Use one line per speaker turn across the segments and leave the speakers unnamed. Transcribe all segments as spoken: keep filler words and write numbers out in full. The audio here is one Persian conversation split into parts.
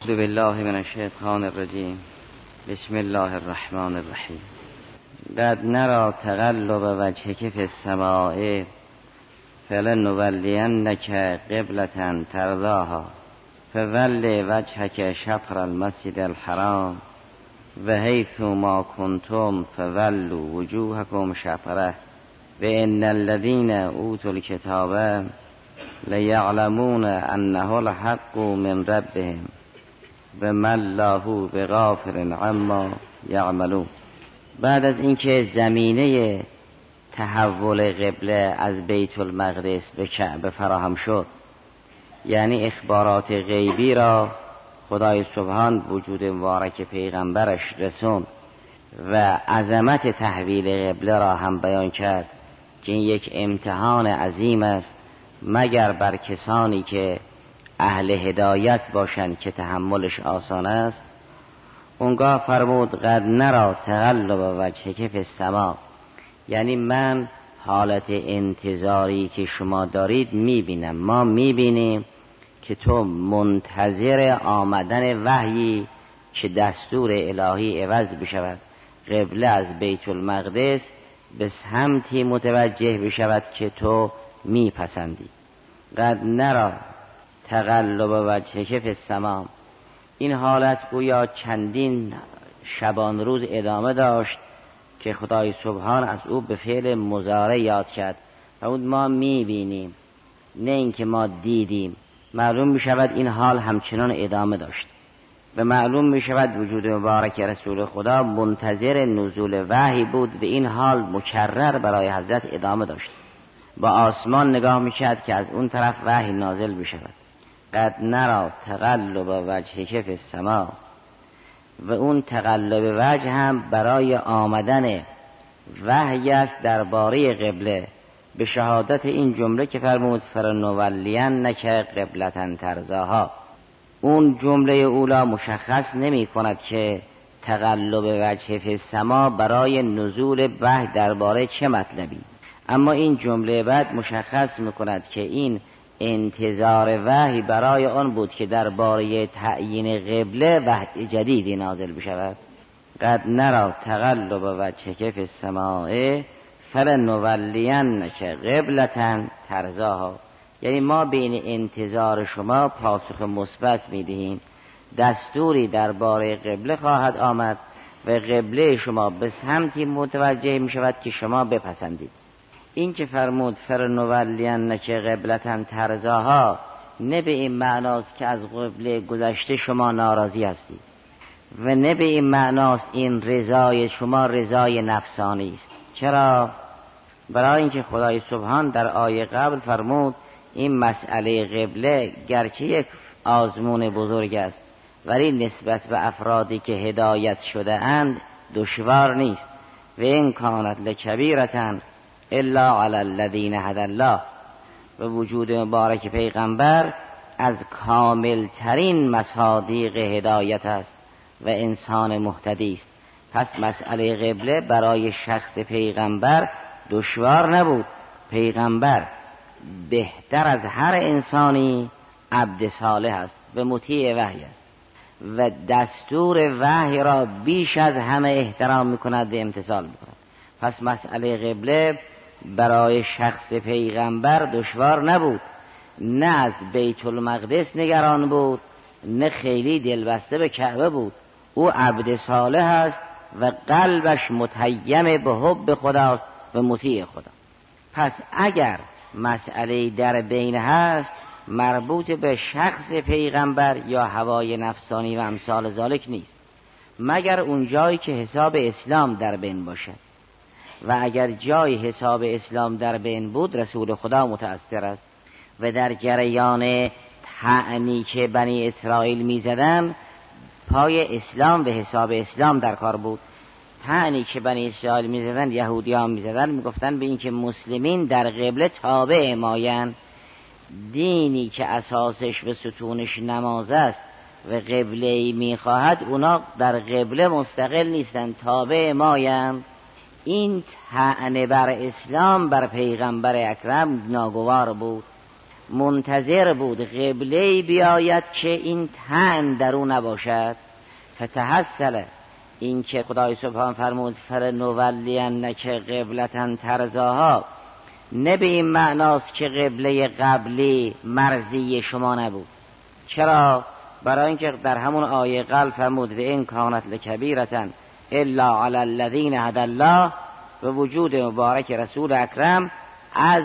اعوذ بالله من الشیطان الرجیم. بسم الله الرحمن الرحیم. قد نرى تقلب وجهك في السماء فلنولینك قبلة ترضاها فول وجهك شطر المسجد الحرام وحيث ما كنتم فولوا وجوهكم شطره وإن الذين أوتوا الكتاب لیعلمون انه الحق من ربهم و ما الله بغافل عما یعملون. بعد از اینکه زمینه تحول قبله از بیت المقدس به کعبه فراهم شد، یعنی اخبارات غیبی را خدای سبحان وجود مبارک پیغمبرش رسوند و عظمت تحویل قبله را هم بیان کرد که این یک امتحان عظیم است مگر بر کسانی که اهل هدایت باشند که تحملش آسان است. اونگاه فرمود قد نرى تقلب وجهک فی السماء، یعنی من حالت انتظاری که شما دارید میبینم، ما میبینیم که تو منتظر آمدن وحیی که دستور الهی عوض بشود، قبله از بیت المقدس به سمتی متوجه بشود که تو میپسندی. قد نرى تقلب وجهک فی السماء، این حالت گویا چندین شبان روز ادامه داشت که خدای سبحان از او به فعل مضارع یاد کرد. فرمود ما میبینیم، نه اینکه ما دیدیم. معلوم میشود این حال همچنان ادامه داشت و معلوم میشود وجود مبارک رسول خدا منتظر نزول وحی بود و این حال مکرر برای حضرت ادامه داشت. با آسمان نگاه میکرد که از اون طرف وحی نازل بشود. قد نرى تقلب وجهک فی السماء، و اون تقلب وجه هم برای آمدن وحی است درباره قبله، به شهادت این جمله که فرمود فلنولینک قبلة ترضاها. اون جمله اولا مشخص نمی کند که تقلب وجه فی السماء برای نزول وحی درباره چه مطلبی، اما این جمله بعد مشخص میکند که این انتظار وحی برای آن بود که درباره تعیین قبله وحی جدیدی نازل بشود. قد نرى تقلب وجهک فی السماء فلنولینک قبلة ترضاها، یعنی ما بین انتظار شما پاسخ مثبت میدهیم، دستوری درباره قبله خواهد آمد و قبله شما به سمتی متوجه میشود که شما بپسندید. این که فرمود فلنولینک قبلة ترضاها نه به این معناست که از قبله گذشته شما ناراضی هستید و نه به این معناست این رضای شما رضای نفسانی است. چرا؟ برای اینکه خدای سبحان در آیه قبل فرمود این مسئله قبله گرچه یک آزمون بزرگ است ولی نسبت به افرادی که هدایت شده اند دشوار نیست. و این کانت لکبیرة الا علی الذین هدی الله، و وجود مبارک پیغمبر از کامل ترین مصادیق هدایت است و انسان مهتدی است. پس مسئله قبله برای شخص پیغمبر دشوار نبود. پیغمبر بهتر از هر انسانی عبد صالح است و مطیع وحی است و دستور وحی را بیش از همه احترام میکند و امتثال میکند. پس مسئله قبله برای شخص پیغمبر دشوار نبود، نه از بیت المقدس نگران بود نه خیلی دلبسته به کعبه بود. او عبد صالح است و قلبش متیم به حب خداست و مطیع خدا. پس اگر مسئله در بین هست مربوط به شخص پیغمبر یا هوای نفسانی و امثال ذالک نیست، مگر اون جایی که حساب اسلام در بین باشد. و اگر جای حساب اسلام در بین بود رسول خدا متأثر است و در جریان طعنی که بنی اسرائیل می زدن پای اسلام و حساب اسلام در کار بود. طعنی که بنی اسرائیل می زدن یهودی ها می زدن، می گفتن به این که مسلمین در قبله تابع ماین، دینی که اساسش و ستونش نماز است و قبله می خواهد اونا در قبله مستقل نیستن، تابع ماین. این طعنه بر اسلام بر پیغمبر اکرم ناگوار بود منتظر بود قبله بیاید که این طعن در او نباشد. فتحصل، این که خدای سبحان فرمود فلنولینک قبلة ترضاها، نه به این معناست که قبله قبلی مرضی شما نبود. چرا؟ برای اینکه در همون آیه قبل فرمود و این کانت لکبیرة الا علی الذین هدی الله، و وجود مبارک رسول اکرم از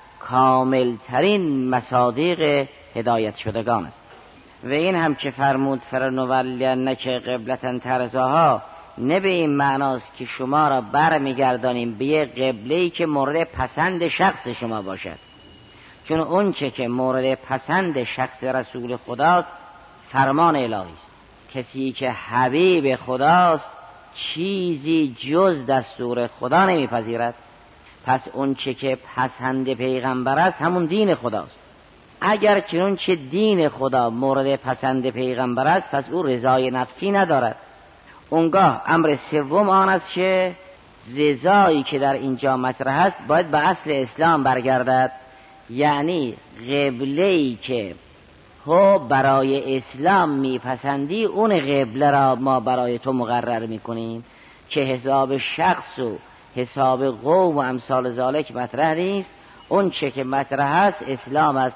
کامل ترین مصادیق هدایت شدگان است. و این هم که فرمود فلنولینک قبلة ترضاها، نه به این معناست که شما را برمیگردانیم به یک قبله‌ای که مورد پسند شخص شما باشد، چون اون چه که مورد پسند شخص رسول خداست فرمان الهی است. کسی که حبیب خداست چیزی جز دستور خدا نمیپذیرد. پس اون چه که پسند پیغمبر است همون دین خداست. اگر چنون چه دین خدا مورد پسند پیغمبر است پس او رضای نفسی ندارد. اونگاه امر سوم آن است که رضایی که در اینجا مطرح است باید به اصل اسلام برگردد، یعنی قبله‌ای که تو برای اسلام میپسندی اون قبله را ما برای تو مقرر میکنیم، که حساب شخص و حساب قوم و امثال ذالک مطرح نیست. اون چه که مطرح است اسلام است.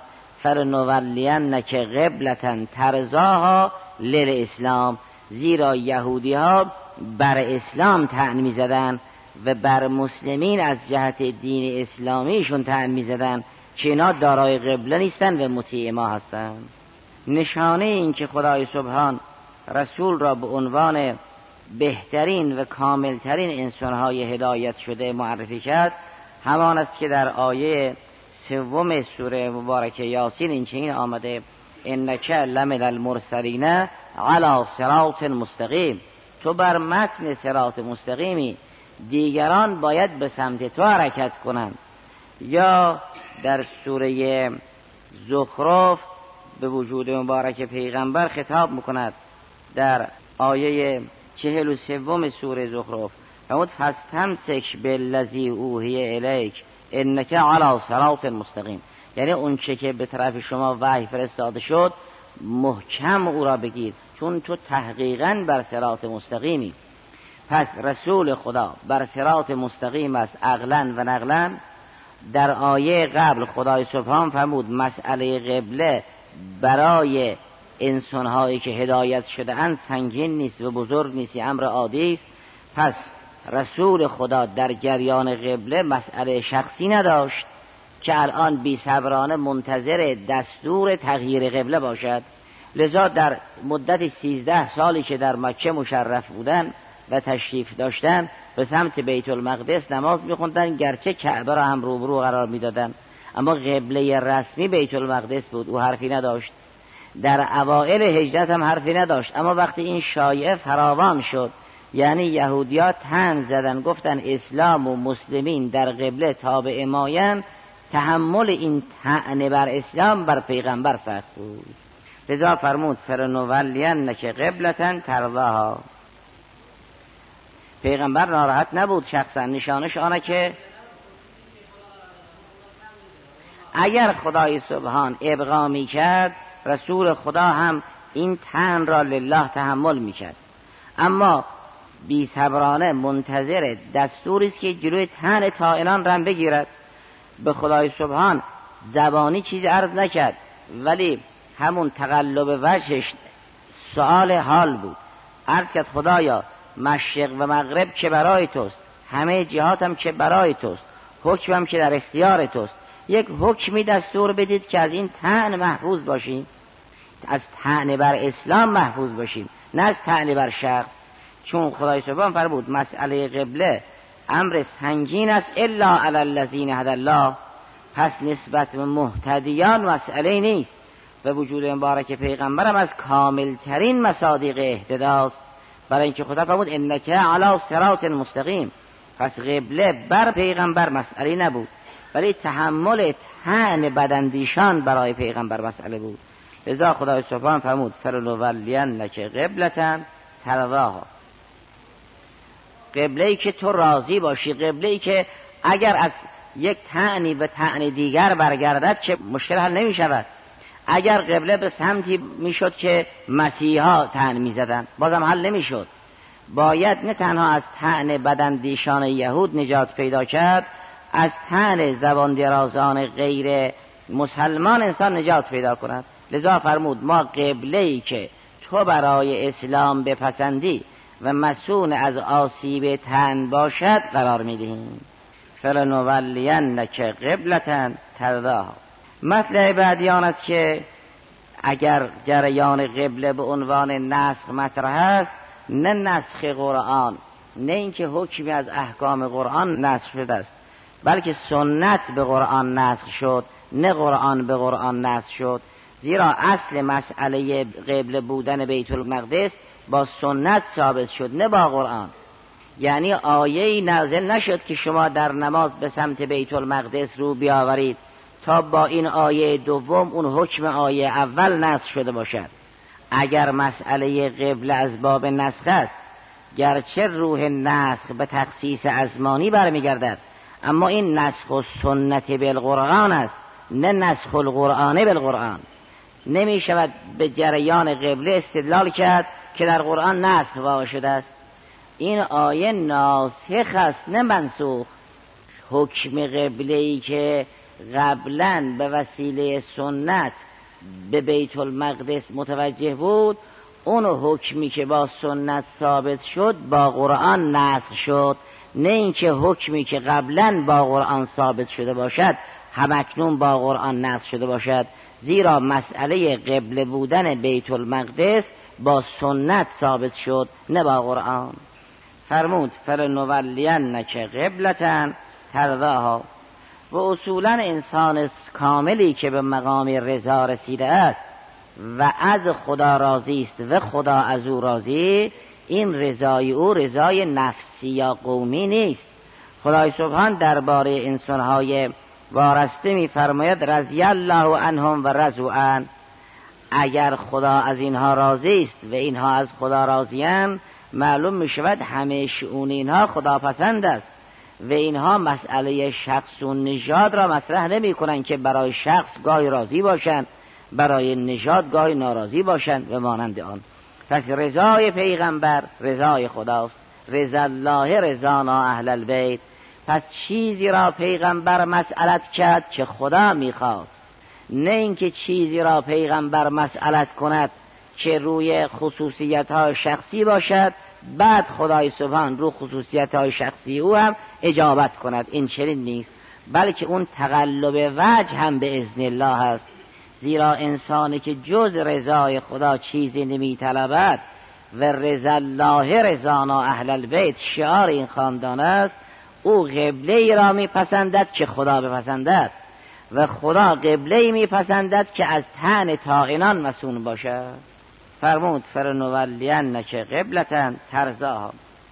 فلنولینک قبلة ترضاها للاسلام، زیرا یهودی ها بر اسلام طعن می زدن و بر مسلمین از جهت دین اسلامیشون طعن می زدن که اینا دارای قبله نیستن و مطیع ما هستن. نشانه این که خدای سبحان رسول را به عنوان بهترین و کاملترین انسانهای هدایت شده معرفی کرد همان است که در آیه سوم سوره مبارکه یاسین این چنین آمده انک لمن المرسلین علی صراط مستقیم، تو بر متن صراط مستقیمی، دیگران باید به سمت تو حرکت کنند. یا در سوره زخرف به وجود مبارک پیغمبر خطاب میکند در آیه چهل و سوم سوره زخرف فرمود فاستمسک بالذی اوحی الیک انک علی صراط مستقیم، یعنی اون چه که به طرف شما وحی فرستاده شد محکم او را بگیر، چون تو تحقیقاً بر صراط مستقیمی. پس رسول خدا بر صراط مستقیم است عقلاً و نقلاً. در آیه قبل خدای سبحان فرمود مسئله قبله برای انسان‌هایی که هدایت شده اند سنگین نیست و بزرگ نیست، امر عادی است. پس رسول خدا در جریان قبله مسئله شخصی نداشت که الان بی صبرانه منتظر دستور تغییر قبله باشد. لذا در مدت سیزده سالی که در مکه مشرف بودن و تشریف داشتن به سمت بیت المقدس نماز می‌خوندن، گرچه کعبه را هم روبرو قرار میدادن اما قبله رسمی بیت المقدس بود، او حرفی نداشت. در اوائل هجرت هم حرفی نداشت، اما وقتی این شایعه فراوان شد، یعنی یهودیات طعن زدن گفتن اسلام و مسلمین در قبله تابع مایند، تحمل این طعن بر اسلام بر پیغمبر سخت بود. لذا فرمود فلنولینک قبلة ترضاها. پیغمبر ناراحت نبود شخصا، نشانش آنه که اگر خدای سبحان ابقا می کرد رسول خدا هم این طعن را لله تحمل می کرد، اما بی صبرانه منتظر دستوری است که جلوی طعن طائنان را بگیرد. به خدای سبحان زبانی چیزی عرض نکرد، ولی همون تقلب وجهش سؤال حال بود. عرض کرد خدایا مشرق و مغرب که برای توست، همه جهات هم که برای توست، حکمم که در اختیار توست، یک حکمی دستور بدید که از این طعن محفوظ باشیم، از طعن بر اسلام محفوظ باشیم، نه از طعن بر شخص. چون خدای سبحان فرمود مسئله قبله امر سنگین است الا علی الذین هدی الله، پس نسبت به مهتدیان مسئله نیست. و وجود مبارک پیغمبرم از کامل ترین مصادیق اهتداست، برای اینکه خدا فرمود انک علی صراط مستقیم. پس قبله بر پیغمبر مسئله نبود، ولی تحمل طعن بداندیشان برای پیغمبر مسئله بود. لذا خدای سبحان فرمود فلنولینک قبلة ترضاها، قبله‌ای که تو راضی باشی، قبله‌ای که اگر از یک طعنی به طعن دیگر برگردد که مشکل حل نمی شود. اگر قبله به سمتی می شد که مسیحا طعن می زدن بازم حل نمی شد. باید نه تنها از طعن بداندیشان یهود نجات پیدا کرد، از طعن زبان درازان غیر مسلمان انسان نجات پیدا کند. لذا فرمود ما قبله‌ای که تو برای اسلام بپسندی و مسون از آسیب طعن باشد قرار میدهیم. فلنولینک قبلة ترضاها. مطلع بعدی آن است که اگر جریان قبله به عنوان نسخ مطرح است، نه نسخ قرآن، نه اینکه حکمی از احکام قرآن نسخ شده است، بلکه سنت به قرآن نسخ شد، نه قرآن به قرآن نسخ شد. زیرا اصل مسئله قبله بودن بیت المقدس با سنت ثابت شد، نه با قرآن. یعنی آیه‌ای نازل نشد که شما در نماز به سمت بیت المقدس رو بیاورید تا با این آیه دوم اون حکم آیه اول نسخ شده باشد. اگر مسئله قبله از باب نسخ است، گرچه روح نسخ به تخصیص ازمانی برمیگردد، اما این نسخ و سنت بالقرآن است، نه نسخ القرآن بالقرآن. نمی شود به جریان قبله استدلال کرد که در قرآن نسخ واقع شده است. این آیه ناسخ است نه منسوخ. حکم قبله‌ای که قبلا به وسیله سنت به بیت المقدس متوجه بود، اون حکمی که با سنت ثابت شد با قرآن نسخ شد، نه اینکه حکمی که قبلا با قرآن ثابت شده باشد همکنون با قرآن نسخ شده باشد. زیرا مسئله قبله بودن بیت المقدس با سنت ثابت شد نه با قرآن. فرمود فلنولینک قبلة ترضاها. و اصولا انسان کاملی که به مقام رضا رسیده است و از خدا راضی است و خدا از او راضی، این رضای او رضای نفسی یا قومی نیست. خدای سبحان درباره انسان‌های وارسته می‌فرماید رضی الله عنهم و رضوا عنه. اگر خدا از اینها راضی است و اینها از خدا راضی‌اند، معلوم می‌شود همه شؤون اینها خدا پسند است و اینها مسئله شخص و نژاد را مطرح نمی‌کنند که برای شخص گاهی راضی باشند، برای نژاد گاهی ناراضی باشند و مانند آن. پس رضای پیغمبر رضای خداست، رضا الله رضانا اهل البیت. پس چیزی را پیغمبر مسئلت کرد که خدا میخواست، نه اینکه چیزی را پیغمبر مسئلت کند که روی خصوصیت‌های شخصی باشد بعد خدای سبحان رو خصوصیت‌های شخصی او هم اجابت کند. این چنین نیست، بلکه اون تقلب وجه هم به اذن الله است. زیرا انسانی که جز رضای خدا چیزی نمی‌طلبد و رضا الله رضانا اهل البیت شعار این خاندان است، او قبله ای را میپسندد که خدا بپسندد و خدا قبله ای میپسندد که از طعن طاعنان مسون باشد. فرمود فلنولینک قبلة ترضاها.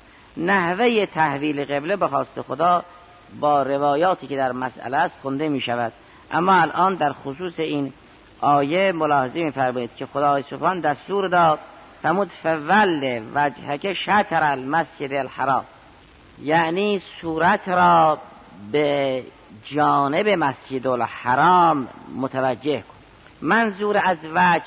نحوه تحویل قبله به خواست خدا با روایاتی که در مسئله است خونده می شود، اما الان در خصوص این آیه ملاحظه می فرمایید که خدای سبحان دستور داد فرمود فول وجهک شطر المسجد الحرام، یعنی صورت را به جانب مسجد الحرام متوجه کن. منظور از وجه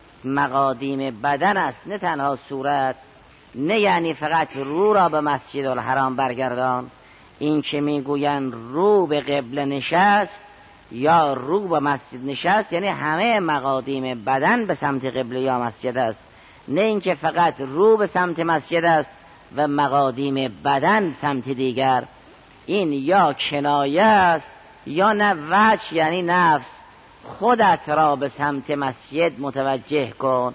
مقادیم بدن است، نه تنها صورت، نه یعنی فقط رو را به مسجد الحرام برگردان. این که میگوین رو به قبله نشست یا رو به مسجد نشست، یعنی همه مقادیم بدن به سمت قبله یا مسجد است، نه اینکه فقط رو به سمت مسجد است و مقادیم بدن سمت دیگر. این یا کنایه است یا نه وجه، یعنی نفس. خودت را به سمت مسجد متوجه کن.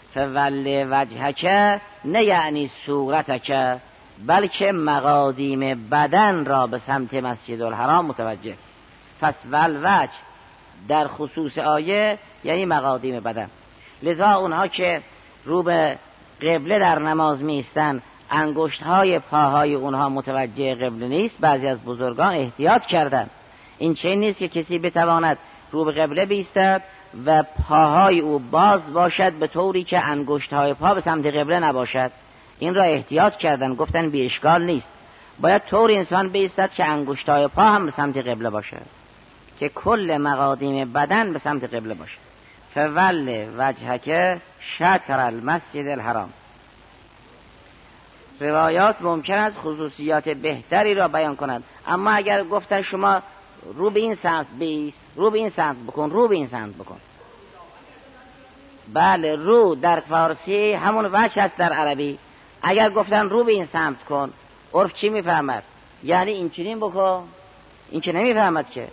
فول وجهک نه یعنی صورتک، بلکه مقادیم بدن را به سمت مسجد الحرام متوجه. پس ول وجه در خصوص آیه یعنی مقادیم بدن. لذا اونها که رو به قبله در نماز میستن انگشت‌های پاهای اونها متوجه قبله نیست، بعضی از بزرگان احتیاط کردند. این چه نیست که کسی بتواند رو به قبله بیستد و پاهای او باز باشد به طوری که انگشت‌های پا به سمت قبله نباشد. این را احتیاط کردن، گفتن بی اشکال نیست.
باید طور انسان بایستد که انگشتای پا هم به سمت قبله باشه، که کل مقادیم بدن به سمت قبله باشه. فول وجهک شطر المسجد الحرام. روایات ممکن است خصوصیات بهتری را بیان کنند، اما اگر گفتن شما رو به این سمت بیست، رو به این سمت بکن، رو به این سمت بکن. بله، رو در فارسی همون وجه است در عربی. اگر گفتن رو به این سمت کن، عرف چی میفهمد؟ یعنی این چنین بکن، این که نمیفهمد که.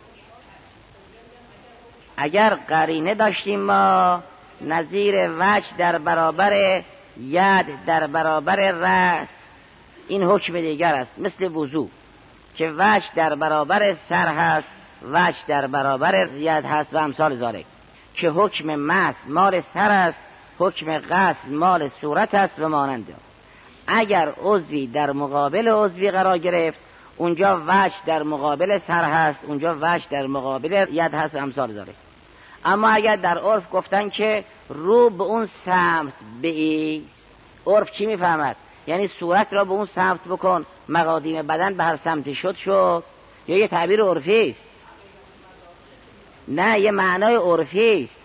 اگر قرینه داشتیم ما نظیر وجه در برابر ید در برابر رأس، این حکم دیگر است، مثل وضو که وجه در برابر سر هست، وجه در برابر ید هست و امثال ذالک، که حکم مس مال سر است، حکم غسل مال صورت است و مانند. اگر عضوی در مقابل عضوی قرار گرفت، اونجا وجه در مقابل سر هست، اونجا وجه در مقابل ید هست و امثال ذالک. اما اگر در عرف گفتن که رو به اون سمت بایست، عرف چی میفهمد؟ یعنی صورت را به اون سمت بکن، مقادیم بدن به هر سمتی شد شد، یا یه تعبیر عرفی است؟ نه، یه معنای عرفی است.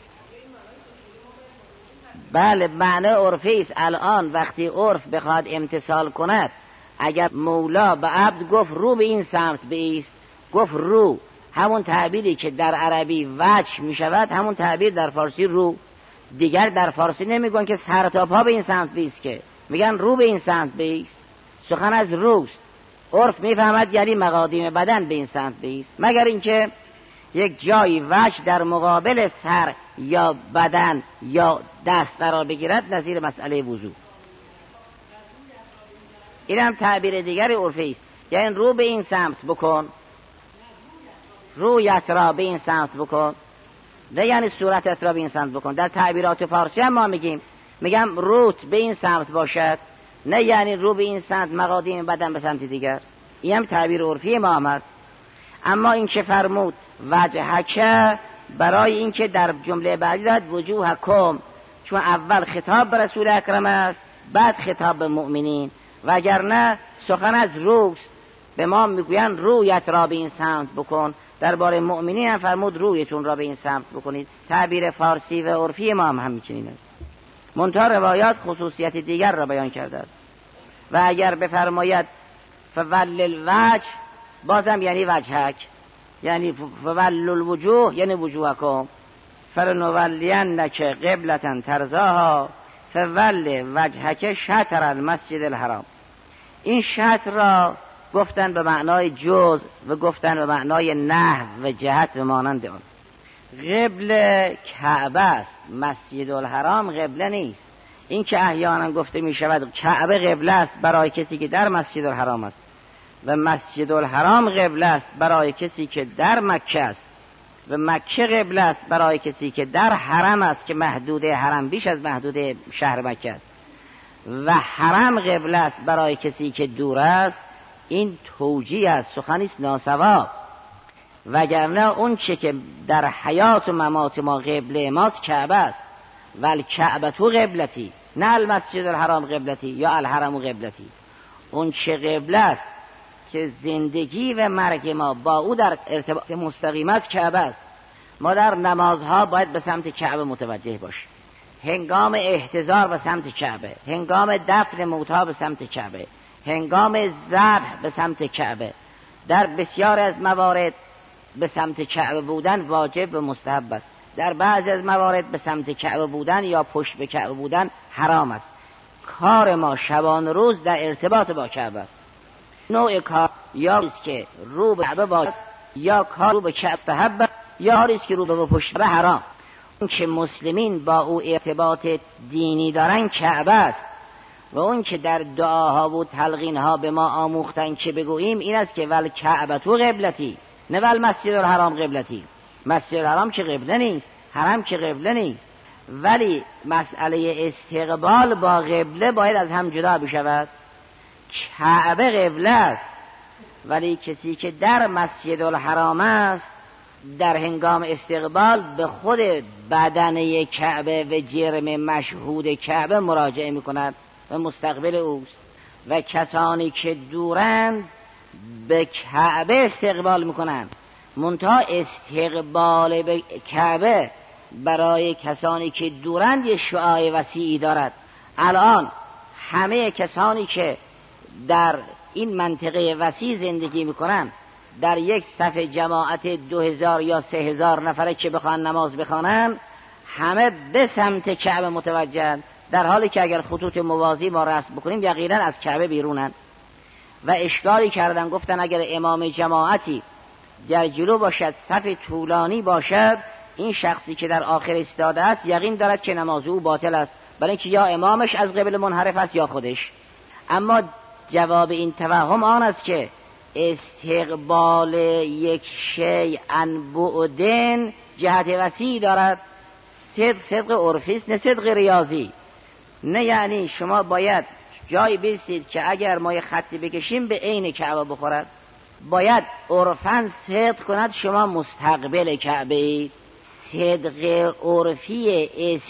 بله، معنای عرفی است. الان وقتی عرف بخواد امتثال کند، اگر مولا به عبد گفت رو به این سمت بایست، گفت رو، همون تعبیری که در عربی وجه می شود، همون تعبیر در فارسی رو. دیگر در فارسی نمیگن که سر تا پا به این سمت بیست، که میگن رو به این سمت بیست. سخن از روست. عرف میفهمد یعنی مقادیم بدن به این سمت بیست، مگر اینکه یک جایی وجه در مقابل سر یا بدن یا دست قرار بگیرد، نظیر مسئله وضو. این هم تعبیر دیگری عرفی است، یعنی رو به این سمت بکن، رویت را به این سمت بکن، نه یعنی صورتت را به این سمت بکن. در تعبیرات فارسی هم ما میگیم، میگم روت به این سمت باشد، نه یعنی رو به این سمت مقادیم بدن به سمت دیگر. این هم تعبیر عرفی ما هم است. اما این که فرمود وجهک، برای اینکه در جمله بعدی داد وجوهکم، چون اول خطاب به رسول اکرم است، بعد خطاب به مؤمنین، وگرنه سخن از روست. به ما میگوین رویت را به این سمت بکن، درباره مؤمنین هم فرمود رویتون را به این سمت بکنید. تعبیر فارسی و عرفی ما هم همچنین است. منتها روایات خصوصیت دیگر را بیان کرده است. و اگر بفرماید فول الوجه، بازم یعنی وجهک، یعنی فول الوجوه یعنی وجوهکم، فلنولینک قبلة ترضاها فول وجهک شطر المسجد الحرام. این شطر را گفتن به معنای جز و گفتن به معنای نحو و جهت و مانند آن. قبله کعبه است، مسجد الحرام قبله نیست. این که احیانا گفته می شود کعبه قبله است برای کسی که در مسجد الحرام است، و مسجد الحرام قبله است برای کسی که در مکه است، و مکه قبله است برای کسی که در حرم است، که محدود حرم بیش از محدود شهر مکه است، و حرم قبله است برای کسی که دور است. این توجیه است، سخنی است ناسوا. وگرنه اون چه که در حیات و ممات ما قبله ماست کعبه است. والکعبه تو قبلتی، نه المسجد الحرام قبلتی یا الحرم قبلتی. اون چه قبله است که زندگی و مرگ ما با او در ارتباط مستقیم است کعبه است. ما در نمازها باید به سمت کعبه متوجه باشیم، هنگام احتضار به سمت کعبه، هنگام دفن موتی به سمت کعبه، هنگام ذبح به سمت کعبه. در بسیار از موارد به سمت کعبه بودن واجب و مستحب است. در بعضی از موارد به سمت کعبه بودن یا پشت به کعبه بودن حرام است. کار ما شبان روز در ارتباط با کعبه است. نوع کار یا است که رو به کعبه باست، یا کار رو به کعبه مستحب، یا کاری است که رو به پشت به حرام. اون که مسلمین با او ارتباط دینی دارن کعبه است، و اون که در دعاها و تلقینها به ما آموختن که بگوییم این است که ول کعبه تو قبلتی، نه ول مسجد الحرام قبلتی. مسجد الحرام که قبله نیست، حرم که قبله نیست، ولی مسئله استقبال با قبله باید از هم جدا بشود. کعبه قبله است، ولی کسی که در مسجد الحرام است در هنگام استقبال به خود بدنه کعبه و جرم مشهود کعبه مراجعه میکند و مستقبل اوست. و کسانی که دورند به کعبه استقبال میکنن. منتها استقبال به کعبه برای کسانی که دورند یه شعاع وسیعی دارد. الان همه کسانی که در این منطقه وسیع زندگی میکنن در یک صف جماعت دو هزار یا سه هزار نفره که بخوان نماز بخوانن، همه به سمت کعبه متوجهن، در حالی که اگر خطوط موازی ما رسم بکنیم یقینا از کعبه بیرونن. و اشکالی کردن، گفتن اگر امام جماعتی در جلو باشد، صف طولانی باشد، این شخصی که در آخر ایستاده است یقین دارد که نماز او باطل است، برای اینکه یا امامش از قبل منحرف است یا خودش. اما جواب این توهم آن است که استقبال یک شیء عن بعدن جهت وسیع دارد. صدق صدق عرفی است، نه صدق ریاضی. نه یعنی شما باید جایی برسید که اگر ما یه خطی بکشیم به عین کعبه بخورد، باید عرفاً صدق کند شما مستقبل کعبه اید. صدق عرفی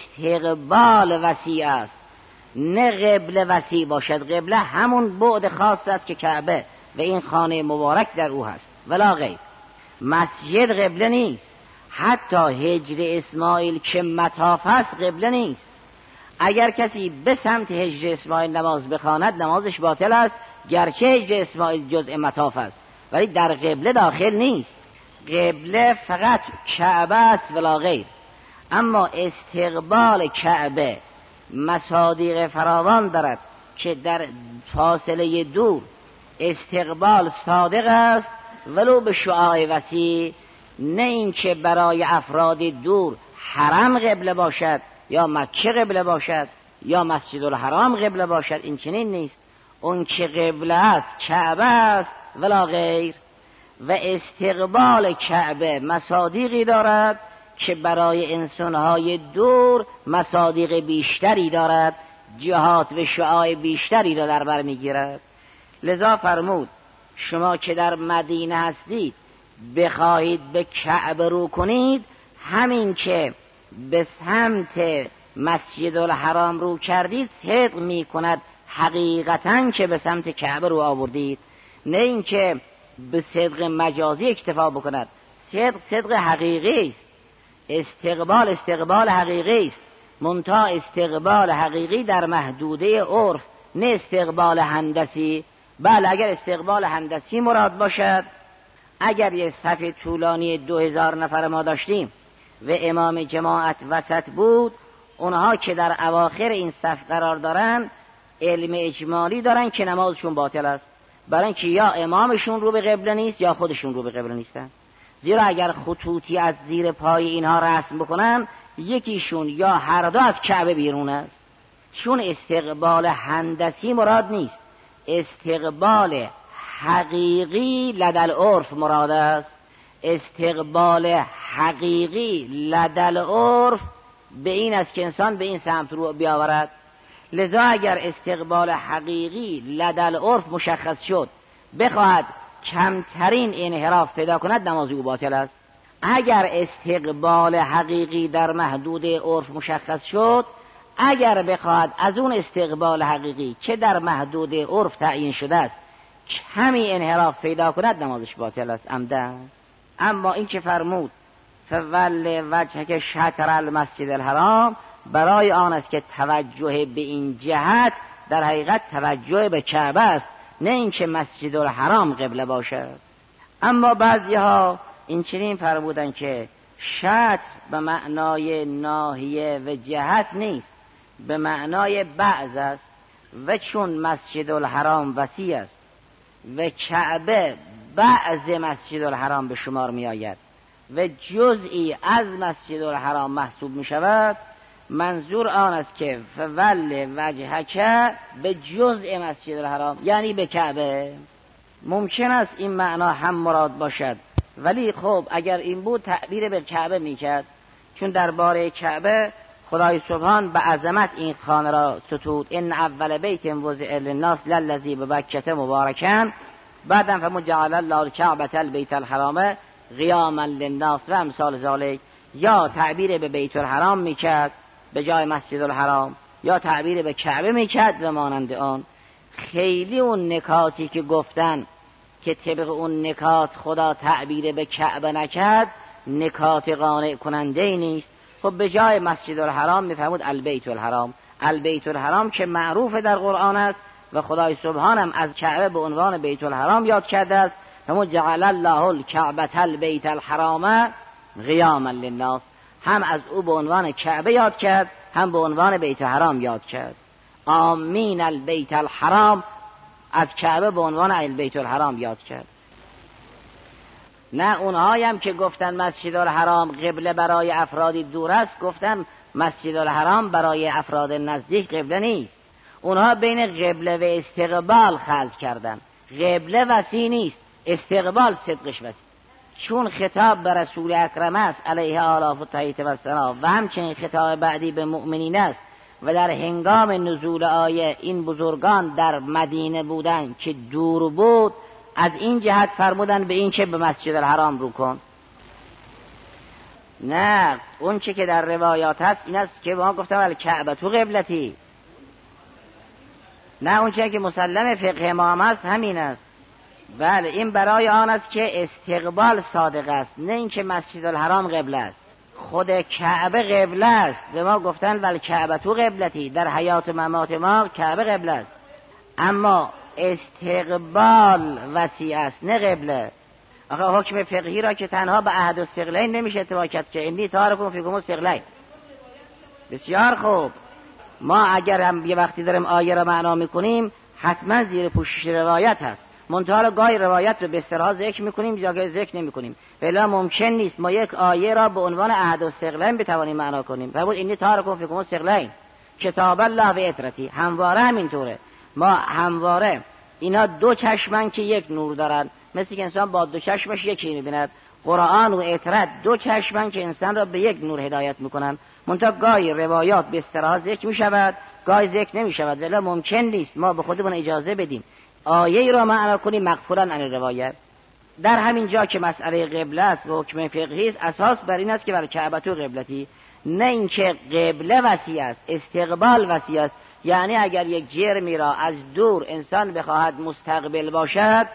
استقبال وسیع است، نه قبل وسیع باشد. قبله همون بعد خاص است که کعبه و این خانه مبارک در او هست، ولا غیر. مسجد قبله نیست، حتی حجر اسماعیل که مطاف است قبله نیست. اگر کسی به سمت حجر اسماعیل نماز بخواند نمازش باطل است، گرچه حجر اسماعیل جزء مطاف است، ولی در قبله داخل نیست. قبله فقط کعبه است ولا غیر. اما استقبال کعبه مصادیق فراوان دارد که در فاصله دور استقبال صادق است ولو به شعاع وسیع. نه این که برای افراد دور حرم قبله باشد یا مکه قبله باشد یا مسجد الحرام قبله باشد، این چنین نیست. اون که قبله است کعبه است ولا غیر. و استقبال کعبه مصادیقی دارد که برای انسانهای دور مصادیق بیشتری دارد، جهات و شعاع بیشتری را در بر میگیرد. لذا فرمود شما که در مدینه هستید بخواهید به کعبه رو کنید، همین که به سمت مسجد الحرام رو کردید صدق می کند حقیقتاً که به سمت کعبه رو آوردید، نه اینکه به صدق مجازی اکتفا بکند. صدق صدق حقیقی است، استقبال استقبال حقیقی است، منتها استقبال حقیقی در محدوده عرف، نه استقبال هندسی. بله اگر استقبال هندسی مراد باشد، اگر یه صف طولانی دو هزار نفر ما داشتیم و امام جماعت وسط بود، اونها که در اواخر این صف قرار دارن علم اجمالی دارن که نمازشون باطل است، برای اینکه یا امامشون رو به قبله نیست یا خودشون رو به قبله نیستن. زیرا اگر خطوطی از زیر پای اینها رسم بکنن، یکیشون یا هر دو از کعبه بیرون است. چون استقبال هندسی مراد نیست، استقبال حقیقی لدل عرف مراد است. استقبال حقیقی لدل عرف به این است که انسان به این سمت رو بیاورد. لذا اگر استقبال حقیقی لدل عرف مشخص شد، بخواهد کمترین انحراف پیدا کند، نماز او باطل است. اگر استقبال حقیقی در محدود عرف مشخص شد، اگر بخواهد از اون استقبال حقیقی که در محدود عرف تعیین شده است کمی انحراف پیدا کند، نمازش باطل است عمدن. اما این که فرمود فول وجهک شطر المسجد الحرام، برای آن است که توجه به این جهت در حقیقت توجه به کعبه است، نه اینکه مسجد الحرام قبله باشد. اما بعضی ها این چنین فرمودن که شطر به معنای ناحیه و جهت نیست، به معنای بعض است. و چون مسجد الحرام وسیع است و کعبه بعض مسجد الحرام به شمار می آید و جزئی از مسجد الحرام محسوب می شود، منظور آن است که فول وجهک به جزء مسجد الحرام، یعنی به کعبه. ممکن است این معنا هم مراد باشد، ولی خب اگر این بود تعبیر به کعبه میکرد، چون درباره کعبه خدای سبحان به عظمت این خانه را ستود. ان اول بیت وضع للناس للذی ببکة مبارکا، بعدم فرمود جعل الله الکعبة البیت الحرام قیاما للناس و امثال ذلک. یا تعبیر به بیت الحرام میکرد به جای مسجد الحرام، یا تعبیر به کعبه میکرد و مانند آن. خیلی اون نکاتی که گفتن که طبق اون نکات خدا تعبیر به کعبه نکرد نکات قانع کننده ای نیست. خب به جای مسجد الحرام میفهمود البیت الحرام، البیت الحرام که معروف در قرآن است و خدای سبحانم از کعبه به عنوان بیت الحرام یاد کرده است. همون جعل الله الکعبة البیت الحرام قیاما للناس، هم از او به عنوان کعبه یاد کرد، هم به عنوان بیت الحرام یاد کرد. آمین البیت الحرام، از کعبه به عنوان البیت الحرام یاد کرد. نه اونهایی هم که گفتن مسجد الحرام قبله برای افرادی دور است، گفتن مسجد الحرام برای افراد نزدیک قبله نیست. اونها بین قبله و استقبال خلط کردن. قبله وسیع نیست، استقبال صدقش وسیع. چون خطاب به رسول اکرم است علیه آلاف و تحیط و سلام و همچنین خطاب بعدی به مؤمنین است و در هنگام نزول آیه این بزرگان در مدینه بودن که دور بود، از این جهت فرمودن به این که به مسجد الحرام رو کن. نه اون چه که در روایات هست این است که ما گفتم الکعبه تو قبلتی. نه اون چه که مسلم فقه ما هم است همین است. بله این برای آن است که استقبال صادق است، نه این که مسجد الحرام قبله است. خود کعبه قبله است. به ما گفتن ول کعبه تو قبلتی، در حیات و ممات ما کعبه قبله است، اما استقبال وسیع است نه قبله. آخه حکم فقهی را که تنها به عهد الثقلین نمیشه اتباع کرد که انی تارکم فیکم الثقلین. بسیار خوب، ما اگر هم یه وقتی داریم آیه را معنا میکنیم حتما زیر پوشش روایت هست، منتها گاهی روایت رو به اصطلاح ذکر میکنیم جاگه ذکر نمیکنیم. بلا ممکن نیست ما یک آیه را به عنوان عهد الثقلین بتوانیم معنا کنیم. فرمود انی تارکم فیکم الثقلین کتاب الله و اطرتی. همواره همینطوره، ما همواره اینا دو چشمن که یک نور دارن، مثل که انسان با دو چشمش یکی میبیند. قرآن و اطرت دو چشمن که انسان را به یک نور هدایت میکنن، منتها گاهی روایات به اصطلاح ذکر میشود گاهی ذکر نمیشود. ولی ممکن نیست ما به خودمون اجازه بدیم آیه ای را معنا کنیم مغفورا عن روایت. در همین جا که مسئله قبله است و حکم فقهی است، اساس بر این است که بر کعبه تو قبلتی، نه اینکه قبله وسیع است استقبال وسیع است. یعنی اگر یک جرمی را از دور انسان بخواهد مستقبل باشد،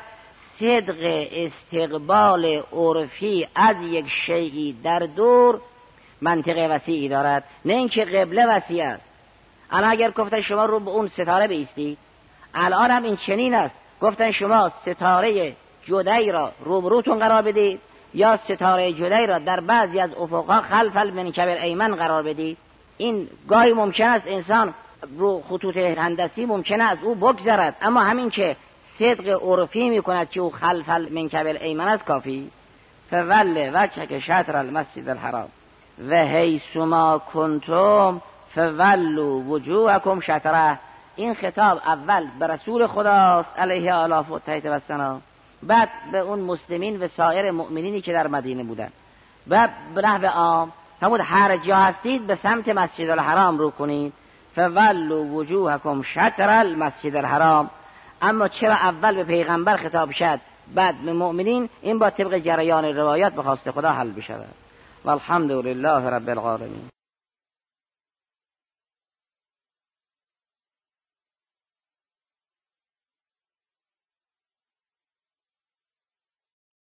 صدق استقبال عرفی از یک شیئی در دور منطقه وسیعی دارد، نه اینکه قبله وسیع است. الان اگر گفتن شما رو به اون ستاره بایستید، الان هم این چنین است، گفتن شما ستاره جدایی را روبروتون قرار بدید یا ستاره جدایی را در بعضی از افقها خلف المنکب الایمن قرار بدید. این گاهی ممکن است انسان رو خطوط هندسی ممکنه از او بگذرد، اما همین که صدق عرفی میکند که او خلف المنکب الایمن است کافی است. فول وجهک شطر المسجد الحرام و حیث ما کنتم فولوا وجوهکم شطره. این خطاب اول به رسول خداست علیه آلاف و تحیط و سنا، بعد به اون مسلمین و سایر مؤمنینی که در مدینه بودن، و به نحو عام فرمود هر جا هستید به سمت مسجد الحرام رو کنید. فولوا وجوهکم شطر المسجد الحرام. اما چرا اول به پیغمبر خطاب شد بعد به مؤمنین؟ این با طبق جریان روایات به خواست خدا حل بشود. والحمد لله رب العالمین.